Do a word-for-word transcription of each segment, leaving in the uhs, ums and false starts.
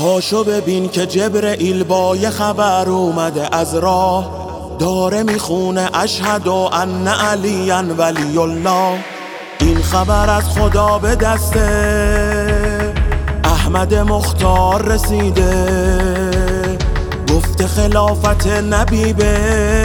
پاشو ببین که جبرئیل با یه خبر اومده از راه، داره میخونه اشهد ان علیا ولی الله. این خبر از خدا به دست احمد مختار رسیده، گفته خلافت نبی به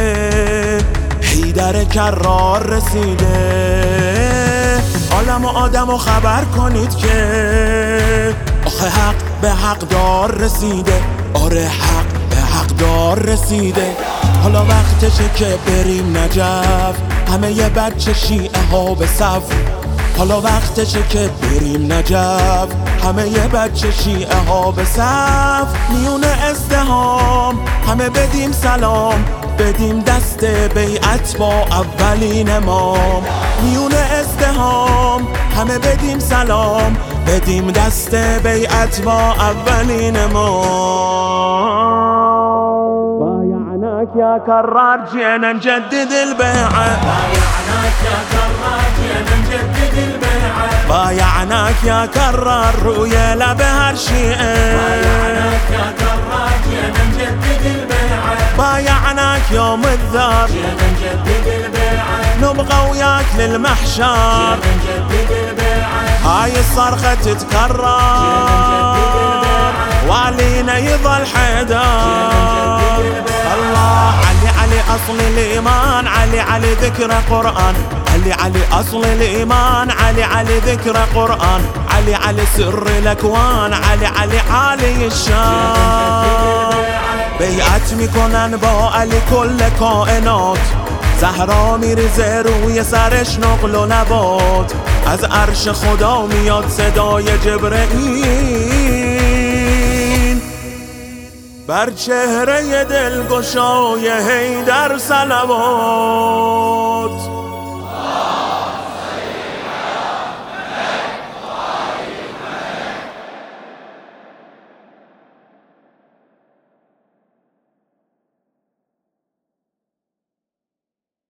حیدر کرار رسیده. عالم و آدم و خبر کنید که آخه حق به حق دار رسیده. آره حق به حق دار رسیده. حالا وقتشه که بریم نجف، همه ی بچه شیعه ها به صف. حالا وقتشه که بریم نجف، همه ی بچه شیعه ها به صف. میون ازدهام همه بدیم سلام، بدیم دست بیعت با اولین امام. میون ازدهام همه بدیم سلام، بدیم دست بیعت با اولین امام. بايعناك يا كرار جينا نجدد البيعة، بايعناك يا كرار جينا نجدد البيعة، بايعناك يا كرار رؤيا لبهر شيئة، بايعناك يا كرار جينا نجدد البيعة، بايعناك يوم الذار جينا نجدد البيعة، نبغى وياك للمحشر جينا نجدد البيعة، هاي الصرخة تتكرر وعلينا يظل حيدر. الله علي علي أصل الإيمان، علي علي ذكر قرآن، علي علي أصل الإيمان، علي علي ذكر قرآن، علي علي سر الأكوان، علي علي عالي الشان. بیعت میکنن با علی کل کائنات، زهرا میریزه روی سرش نقل و نبات. از عرش خدا میاد صدای جبرئیل، بر چهره دلگشای حیدر صلوات.